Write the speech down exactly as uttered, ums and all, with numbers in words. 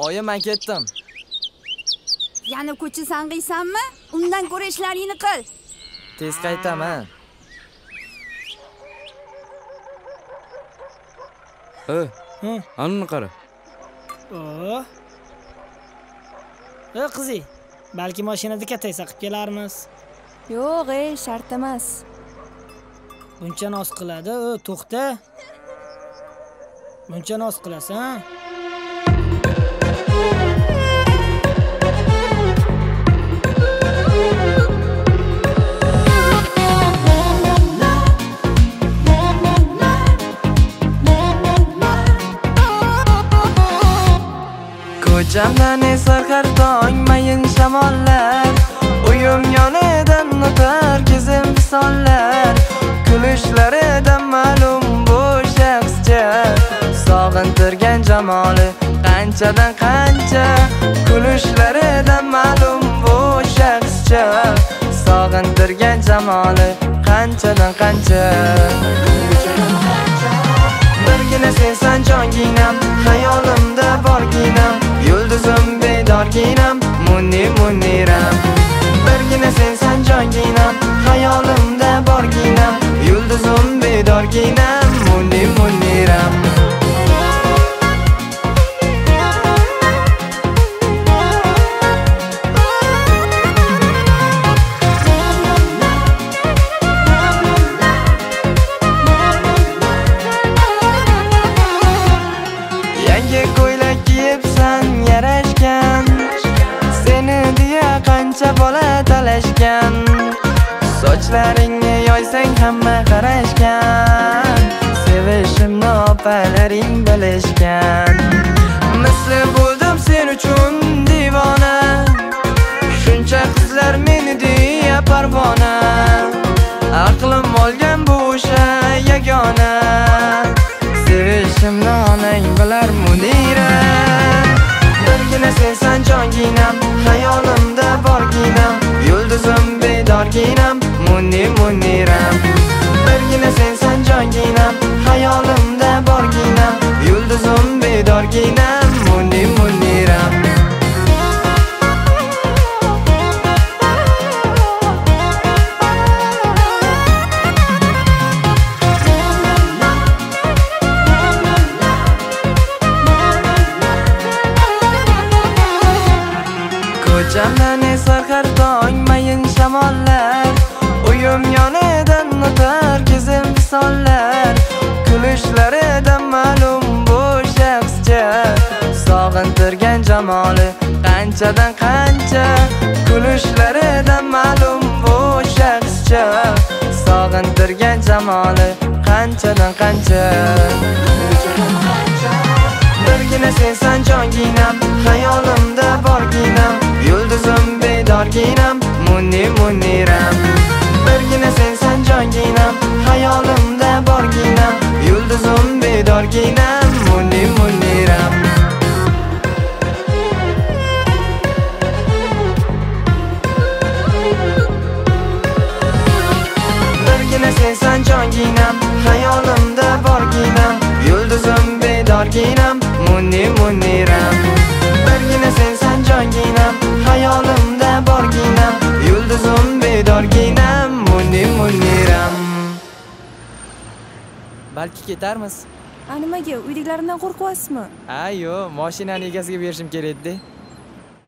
Oyi, men ketdim. Yana ko'cha sang'iysanmi? Undan ko'ra ishlaringni qil. Tez qaytaman. Ey, anni qara. O. Ey qizi, balki mashinada katay saqib kelarmiz. Yo'q, ey, shart emas. Buncha noz qiladi, o, to'xta. Buncha noz qilasan. Ko'chamdan esar har tong mayin shamollar, uyum yonidan o'tar kezim visonlar. Kulishlaridan ma'lum bu shaxscha, sog'intirgan jamoli qanchadan qancha. Kulishlaridan ma'lum bu shaxscha, sog'intirgan jamoli qanchadan qancha. Birgina sensan jonginam, xayolimda borginam, yulduzim bedorginam, munni munniram. Birgina sensan jonginam, xayolimda borginam, yulduzim bedorginam, munni munniram. Qancha bola talashgan, sochlaringni yoysang hamma qarashgan, sevishimni opalaring bilishgan. Misli bo'ldim sen uchun divona, shuncha qizlar meni deya parvona. Aqlim olgan bu o'sha yagona, sevishimni onang bilar Munira. Birgina sensan jonginam, xayolimda borginam, yulduzim bedorginam, munni munniram. Birgina sensan jonginam, xayolimda borginam, yulduzim bedorginam, munni munniram. Ko'chamdan esar har tong mayin shamollar, uyum yonidan o'tar kezim visonlar. Kulishlaridan ma'lum bu shaxscha, sog'intirgan jamoli qanchadan qancha. Kulishlaridan ma'lum bu shaxscha, sog'intirgan jamoli qanchadan qancha. Birgina sensan jonginam, xayolimda borginam, yulduzim bedorginam, munni munniram. Birgina sensan jonginam, xayolimda borginam, yulduzim bedorginam, munni munniram. Birgina sensan jonginam, xayolimda borginam, yulduzim bedorginam, munni munniram. Birgina sensan jonginam, xayolimda borginam, yulduzim bedorginam, munni munniram. Balki ketarmiz. Animaga, uydagilarimdan qo'rqyapsizmi? Ha, yo'q, mashinani egasiga berishim kerak edi.